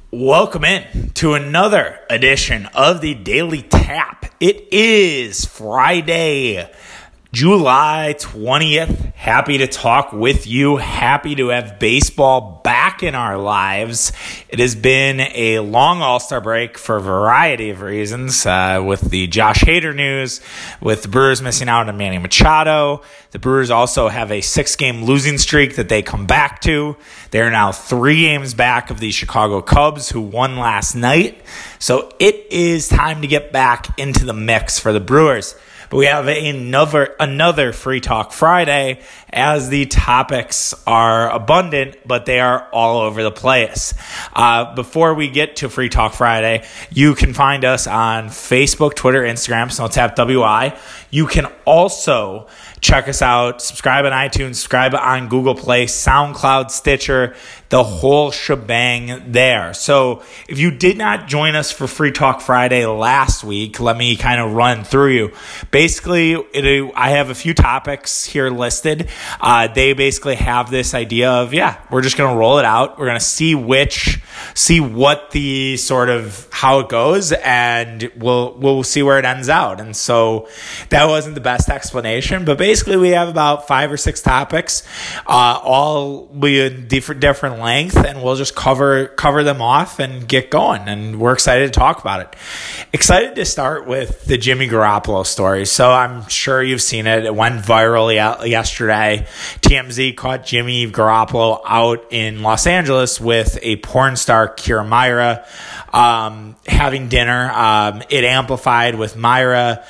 Welcome in to another edition of the Daily Tap. It is Friday, July 20th. Happy to talk with you. Happy to have baseball back in our lives. It has been a long All-Star break for a variety of reasons, with the Josh Hader news, with the Brewers missing out on Manny Machado. The Brewers also have a 6-game losing streak that they come back to. They are now 3 games back of the Chicago Cubs, who won last night. So it is time to get back into the mix for the Brewers. But we have another Free Talk Friday, as the topics are abundant, but they are all over the place. Before we get to Free Talk Friday, you can find us on Facebook, Twitter, Instagram, SnowTapWI. You can also check us out, subscribe on iTunes, subscribe on Google Play, SoundCloud, Stitcher, the whole shebang there. So if you did not join us for Free Talk Friday last week, let me kind of run through you. Basically, I have a few topics here listed. They basically have this idea of, we're just going to roll it out. We're going to see what the sort of how it goes, and we'll see where it ends out. And so that wasn't the best explanation, but basically we have about 5 or 6 topics, all be in different length, and we'll just cover them off and get going. And we're excited to talk about it. Excited to start with the Jimmy Garoppolo story. So I'm sure you've seen it. It went viral yesterday. TMZ caught Jimmy Garoppolo out in Los Angeles with a porn star, Kira Myra, having dinner. It amplified with Mia,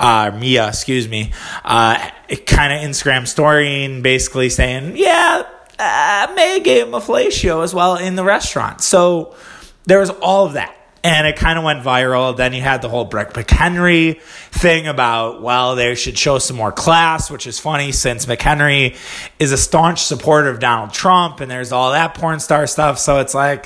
it kind of Instagram storying, basically saying, May gave him a fellatio as well in the restaurant. So there was all of that. And it kind of went viral. Then you had the whole Brett McHenry thing about, they should show some more class, which is funny since McHenry is a staunch supporter of Donald Trump, and there's all that porn star stuff. So it's like,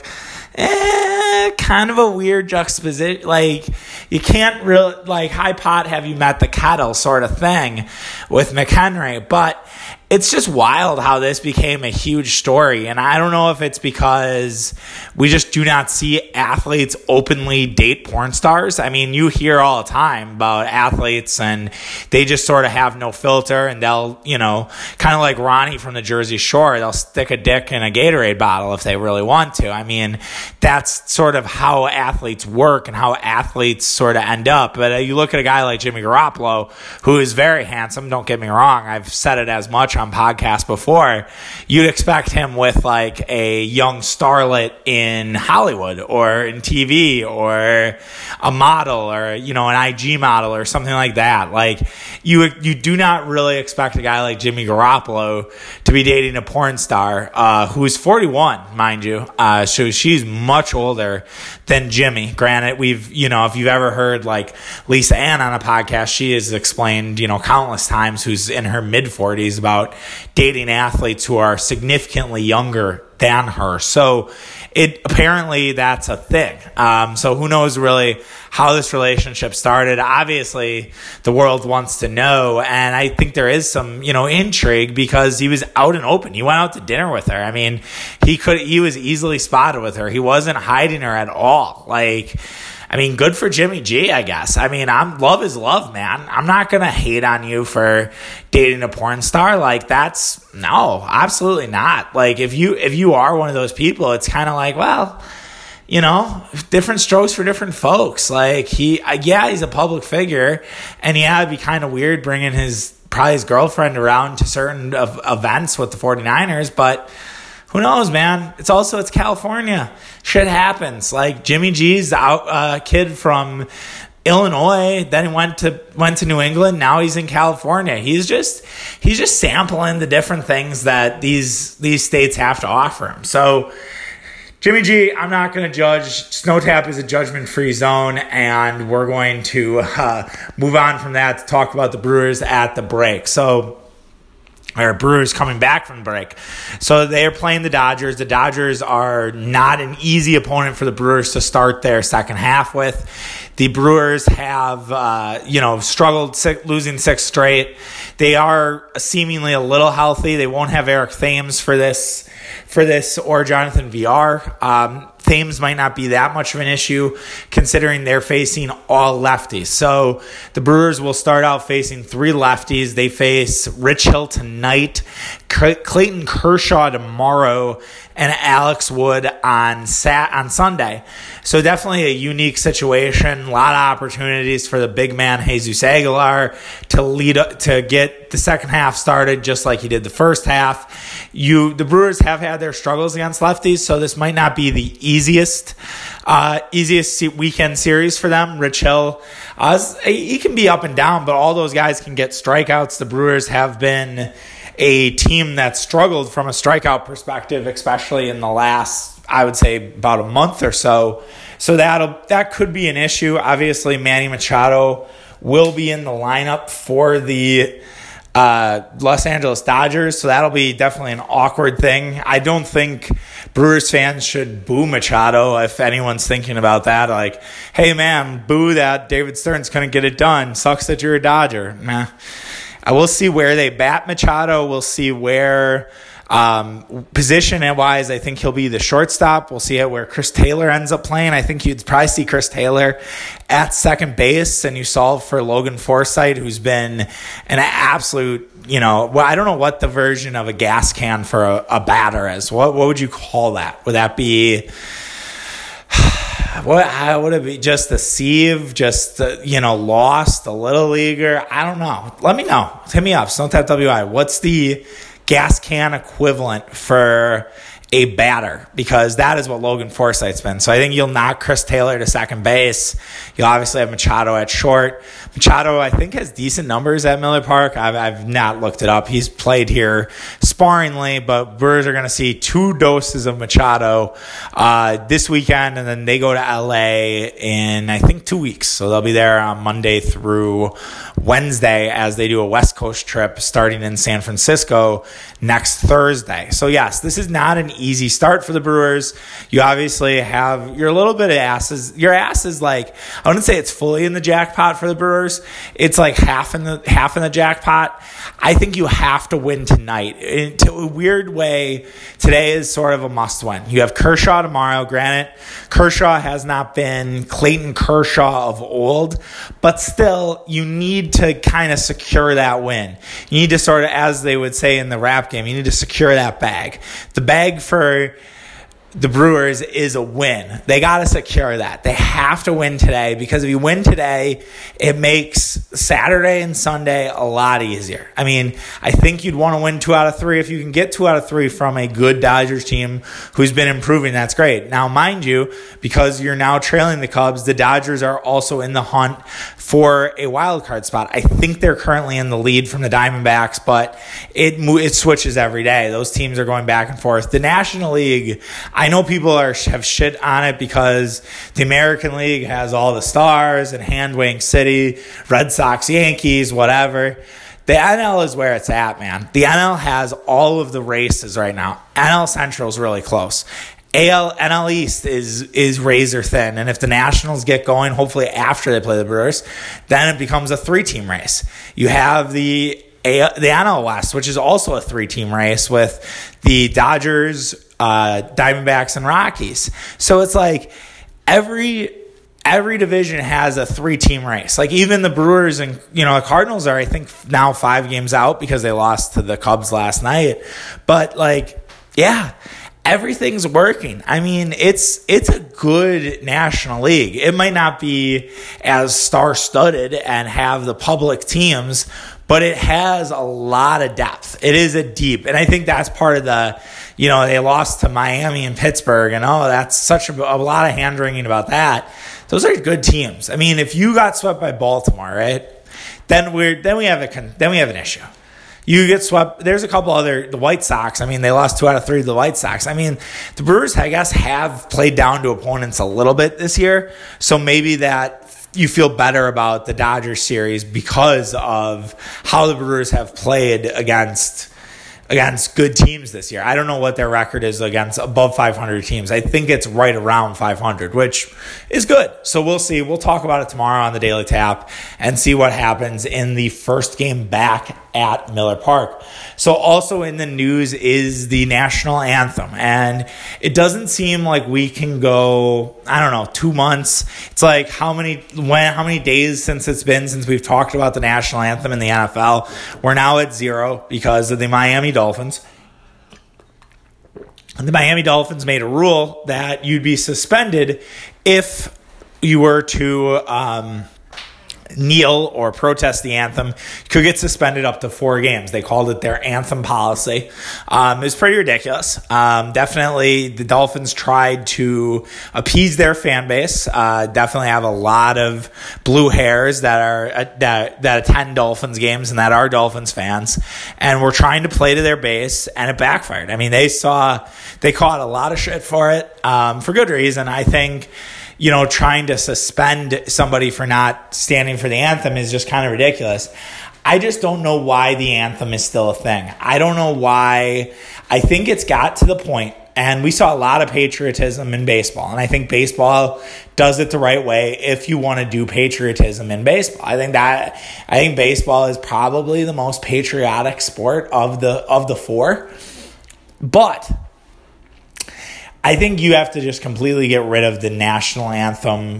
kind of a weird juxtaposition. Like, you can't really, high pot, have you met the kettle sort of thing with McHenry. But it's just wild how this became a huge story. And I don't know if it's because we just do not see athletes openly date porn stars. I mean, you hear all the time about athletes and they just sort of have no filter, and they'll, kind of like Ronnie from the Jersey Shore, they'll stick a dick in a Gatorade bottle if they really want to. I mean, that's sort of how athletes work and how athletes sort of end up. But you look at a guy like Jimmy Garoppolo, who is very handsome, don't get me wrong, I've said it as much on podcasts before. You'd expect him with like a young starlet in Hollywood or in TV, or a model, or an IG model or something like that. Like, you do not really expect a guy like Jimmy Garoppolo to be dating a porn star who's 41, mind you. So she's much older than Jimmy. Granted, if you've ever heard like Lisa Ann on a podcast, she has explained, countless times, who's in her mid-40s, about dating athletes who are significantly younger than her. So apparently that's a thing. So who knows really how this relationship started. Obviously, the world wants to know, and I think there is some, intrigue, because he was out and open. He went out to dinner with her. I mean, he was easily spotted with her. He wasn't hiding her at all. Good for Jimmy G, I guess. Love is love, man. I'm not going to hate on you for dating a porn star. No, absolutely not. If you are one of those people, it's kind of like, different strokes for different folks. He's a public figure, and it'd be kind of weird bringing his girlfriend around to certain events with the 49ers, but who knows, man? It's California. Shit happens. Jimmy G's kid from Illinois, then he went to New England. Now he's in California. He's just sampling the different things that these states have to offer him. So Jimmy G, I'm not going to judge. SnowTap is a judgment-free zone, and we're going to move on from that to talk about the Brewers at the break. Brewers coming back from the break. So they are playing the Dodgers. The Dodgers are not an easy opponent for the Brewers to start their second half with. The Brewers have, struggled losing 6 straight. They are seemingly a little healthy. They won't have Eric Thames for this for this or Jonathan VR. Thames might not be that much of an issue considering they're facing all lefties. So the Brewers will start out facing 3 lefties. They face Rich Hill tonight, Clayton Kershaw tomorrow, and Alex Wood on Sunday. So definitely a unique situation. A lot of opportunities for the big man Jesus Aguilar to get the second half started just like he did the first half. The Brewers have had their struggles against lefties, so this might not be the easiest weekend series for them. Rich Hill, he can be up and down, but all those guys can get strikeouts. The Brewers have been a team that struggled from a strikeout perspective, especially in the last, I would say, about a month or so. So that could be an issue. Obviously, Manny Machado will be in the lineup for the Los Angeles Dodgers, so that'll be definitely an awkward thing. I don't think Brewers fans should boo Machado if anyone's thinking about that. Like, hey, man, boo that David Stearns couldn't get it done. Sucks that you're a Dodger. Nah. I will see where they bat Machado. We'll see where position-wise, I think he'll be the shortstop. We'll see where Chris Taylor ends up playing. I think you'd probably see Chris Taylor at second base, and you solve for Logan Forsythe, who's been an absolute, I don't know what the version of a gas can for a batter is. What would you call that? Would that be... What would it be? Just a sieve? Just, lost? A little leaguer? I don't know. Let me know. Hit me up. Snowtap WI. What's the gas can equivalent for a batter? Because that is what Logan Forsythe's been. So I think you'll knock Chris Taylor to second base. You'll obviously have Machado at short. Machado, I think, has decent numbers at Miller Park. I've not looked it up. He's played here sparingly, but Brewers are going to see 2 doses of Machado this weekend, and then they go to LA in, I think, 2 weeks. So they'll be there on Monday through Wednesday as they do a West Coast trip starting in San Francisco next Thursday. So yes, this is not an easy start for the Brewers. You obviously you're a little bit of asses. Your ass is like, I wouldn't say it's fully in the jackpot for the Brewers. It's like half in the jackpot. I think you have to win tonight. In a weird way, today is sort of a must win. You have Kershaw tomorrow. Granted, Kershaw has not been Clayton Kershaw of old, but still, you need to kind of secure that win. You need to sort of, as they would say in the rap game, you need to secure that bag. The bag for the Brewers is a win. They got to secure that. They have to win today, because if you win today, it makes Saturday and Sunday a lot easier. I mean, I think you'd want to win 2 out of 3. If you can get 2 out of 3 from a good Dodgers team who's been improving, that's great. Now, mind you, because you're now trailing the Cubs, the Dodgers are also in the hunt for a wild card spot. I think they're currently in the lead from the Diamondbacks, but it switches every day. Those teams are going back and forth. The National League, I know people have shit on it because the American League has all the stars and Hand-Waving City, Red Sox, Yankees, whatever. The NL is where it's at, man. The NL has all of the races right now. NL Central is really close. NL East is razor thin, and if the Nationals get going, hopefully after they play the Brewers, then it becomes a 3-team race. You have the NL West, which is also a 3-team race with the Dodgers, Diamondbacks, and Rockies. So it's like every division has a 3-team race. Like even the Brewers and the Cardinals are, I think, now 5 games out because they lost to the Cubs last night. But everything's working. I mean, it's a good National League. It might not be as star-studded and have the public teams, but it has a lot of depth. It is a deep, and I think that's part of the, they lost to Miami and Pittsburgh, and that's such a lot of hand-wringing about that. Those are good teams. I mean, if you got swept by Baltimore, right, then we have an issue. You get swept. There's a couple the White Sox. I mean, they lost 2 out of 3 to the White Sox. I mean, the Brewers, I guess, have played down to opponents a little bit this year. So maybe that you feel better about the Dodgers series because of how the Brewers have played against good teams this year. I don't know what their record is against above 500 teams. I think it's right around 500, which is good. So we'll see. We'll talk about it tomorrow on the Daily Tap and see what happens in the first game back at Miller Park. So also in the news is the national anthem. And it doesn't seem like we can go, 2 months. It's like how many days since we've talked about the national anthem in the NFL. We're now at 0 because of the Miami Dolphins. And the Miami Dolphins made a rule that you'd be suspended if you were to kneel or protest the anthem. You could get suspended up to 4 games. They called it their anthem policy. It was pretty ridiculous. Definitely the Dolphins tried to appease their fan base. Definitely have a lot of blue hairs that attend Dolphins games and that are Dolphins fans, and were trying to play to their base, and it backfired. I mean, they caught a lot of shit for it, for good reason. I think, trying to suspend somebody for not standing for the anthem is just kind of ridiculous. I just don't know why the anthem is still a thing. I don't know why. I think it's got to the point, and we saw a lot of patriotism in baseball, and I think baseball does it the right way if you want to do patriotism in baseball. I think baseball is probably the most patriotic sport of the 4. But I think you have to just completely get rid of the national anthem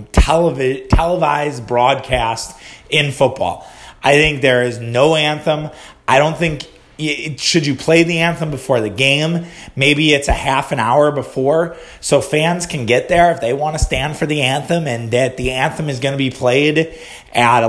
televised broadcast in football. I think there is no anthem. I don't think should you play the anthem before the game? Maybe it's a half an hour before so fans can get there if they want to stand for the anthem, and that the anthem is going to be played at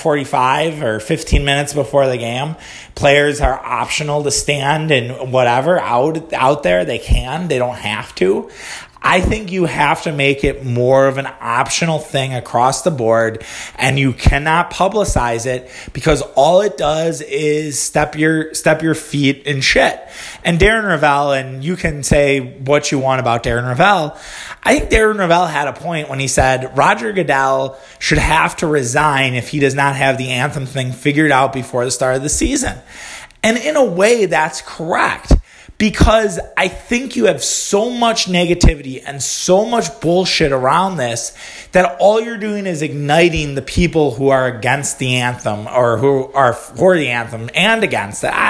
11:45 or 15 minutes before the game. Players are optional to stand and whatever out there. They don't have to. I think you have to make it more of an optional thing across the board, and you cannot publicize it because all it does is step your feet in shit. And Darren Rovell, and you can say what you want about Darren Rovell, I think Darren Rovell had a point when he said Roger Goodell should have to resign if he does not have the anthem thing figured out before the start of the season. And in a way, that's correct. Because I think you have so much negativity and so much bullshit around this that all you're doing is igniting the people who are against the anthem or who are for the anthem and against it.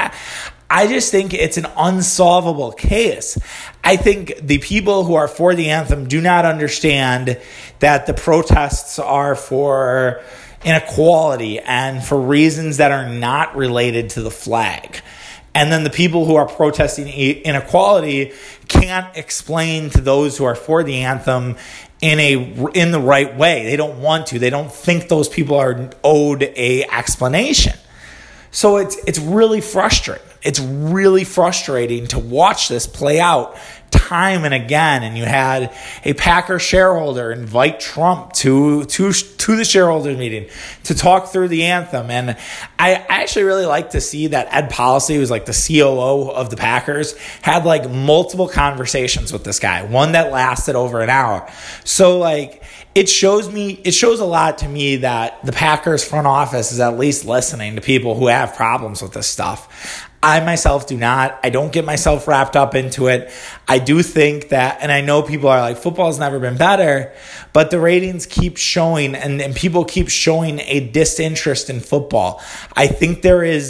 I just think it's an unsolvable case. I think the people who are for the anthem do not understand that the protests are for inequality and for reasons that are not related to the flag. And then the people who are protesting inequality can't explain to those who are for the anthem in the right way. They don't want to. They don't think those people are owed a explanation. So it's really frustrating. It's really frustrating to watch this play out time and again. And you had a Packer shareholder invite Trump to the shareholders meeting to talk through the anthem. And I actually really like to see that Ed Policy, who's like the COO of the Packers, had like multiple conversations with this guy, one that lasted over an hour. So like it shows a lot to me that the Packers front office is at least listening to people who have problems with this stuff. I myself do not. I don't get myself wrapped up into it. I do think that, and I know people are like, football's never been better, but the ratings keep showing and people keep showing a disinterest in football. I think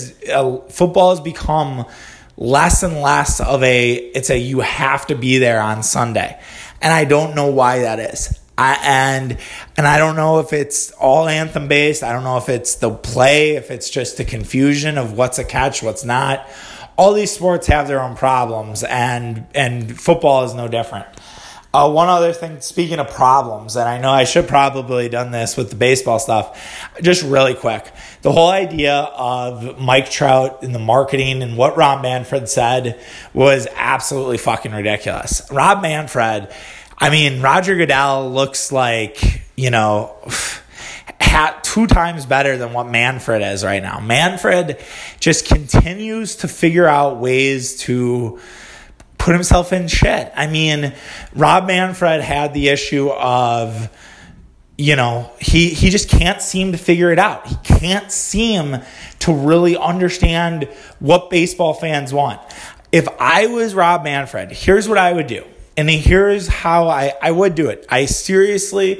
football has become less and less of it's a you have to be there on Sunday. And I don't know why that is. And I don't know if it's all anthem based. I don't know if it's the play, if it's just the confusion of what's a catch, what's not. All these sports have their own problems, and football is no different. One other thing, speaking of problems, and I know I should probably done this with the baseball stuff, just really quick. The whole idea of Mike Trout and the marketing and what Rob Manfred said was absolutely fucking ridiculous. Rob Manfred, Roger Goodell looks like, 2 times better than what Manfred is right now. Manfred just continues to figure out ways to put himself in shit. Rob Manfred had the issue of, he just can't seem to figure it out. He can't seem to really understand what baseball fans want. If I was Rob Manfred, here's what I would do. And here's how I would do it. I seriously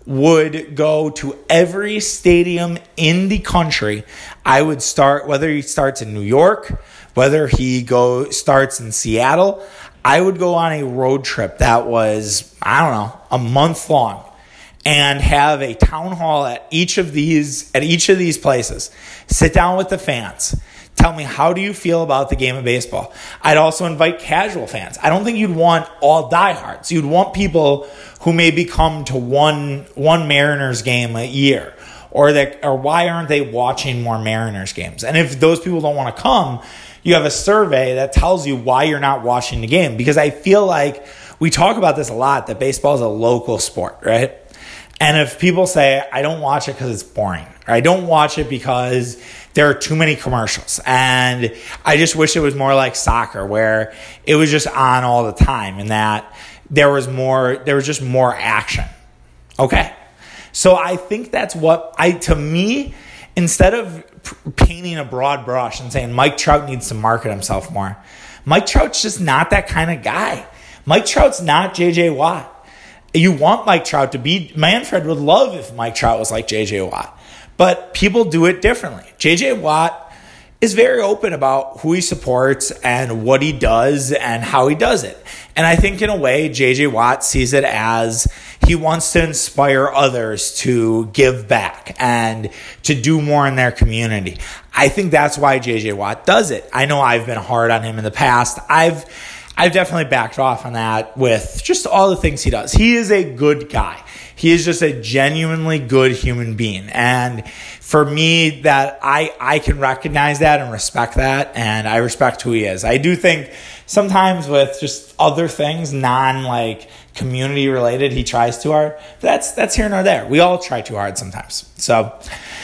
would go to every stadium in the country. I would start, whether he starts in New York, whether he starts in Seattle, I would go on a road trip that was, I don't know, a month long, and have a town hall at each of these places. Sit down with the fans. Tell me, how do you feel about the game of baseball? I'd also invite casual fans. I don't think you'd want all diehards. You'd want people who maybe come to one Mariners game a year, or why aren't they watching more Mariners games? And if those people don't want to come, you have a survey that tells you why you're not watching the game. Because I feel like we talk about this a lot, that baseball is a local sport, right? And if people say, I don't watch it because it's boring, or I don't watch it because there are too many commercials, and I just wish it was more like soccer, where it was just on all the time, and that there was just more action. Okay. So I think that's to me, instead of painting a broad brush and saying Mike Trout needs to market himself more, Mike Trout's just not that kind of guy. Mike Trout's not J.J. Watt. You want Mike Trout to be, Manfred would love if Mike Trout was like J.J. Watt, but people do it differently. J.J. Watt is very open about who he supports and what he does and how he does it. And I think in a way, J.J. Watt sees it as he wants to inspire others to give back and to do more in their community. I think that's why J.J. Watt does it. I know I've been hard on him in the past. I've definitely backed off on that with just all the things he does. He is a good guy. He is just a genuinely good human being. And for me, that I can recognize that and respect that, and I respect who he is. I do think sometimes with just other things, non community related, he tries too hard. That's here nor there. We all try too hard sometimes. So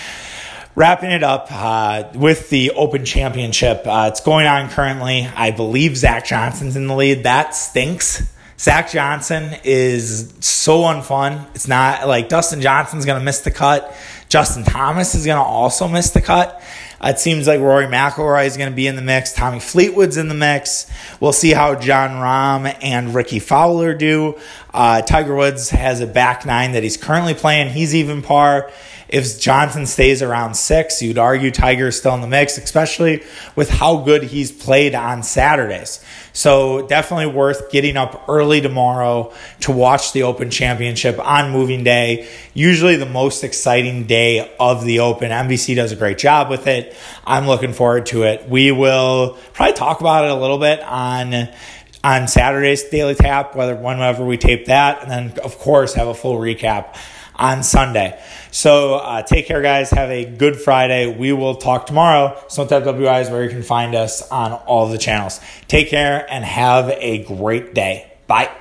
wrapping it up with the Open Championship, it's going on currently. I believe Zach Johnson's in the lead. That stinks. Zach Johnson is so unfun. It's not like Dustin Johnson's going to miss the cut. Justin Thomas is going to also miss the cut. It seems like Rory McIlroy is going to be in the mix. Tommy Fleetwood's in the mix. We'll see how Jon Rahm and Ricky Fowler do. Tiger Woods has a back nine that he's currently playing. He's even par. If Johnson stays around 6, you'd argue Tiger's still in the mix, especially with how good he's played on Saturdays. So definitely worth getting up early tomorrow to watch the Open Championship on moving day. Usually the most exciting day of the Open. NBC does a great job with it. I'm looking forward to it. We will probably talk about it a little bit on Saturday's Daily Tap, whenever we tape that, and then, of course, have a full recap on Sunday. So take care, guys. Have a good Friday. We will talk tomorrow. StoneTap WI is where you can find us on all of the channels. Take care and have a great day. Bye.